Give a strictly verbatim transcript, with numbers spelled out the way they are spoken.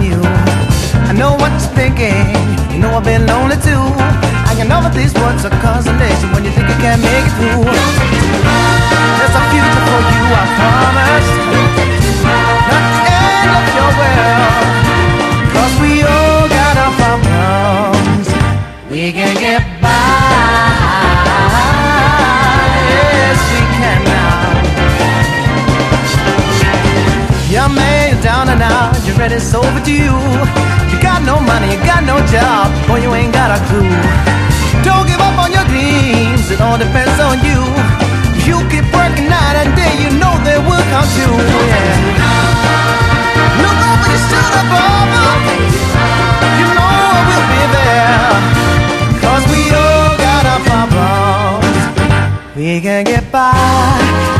you. I know what you're thinking, you know I've been lonely too. I can know that these words are consolation when you think you can't make it through. There's a future for you, I promise. Not the end of your world, 'cause we all got our problems. We can get by, yes we can now. Young man, you're down and out, you're ready, it's over to you. You got no money, you got no job, boy you ain't got a clue. Don't give up on your dreams, it all depends on you. You keep working night and day, you know they will come true, yeah. Look over your shoulder, Barbara, you know I will be there. 'Cause we all got our problems, we can get by.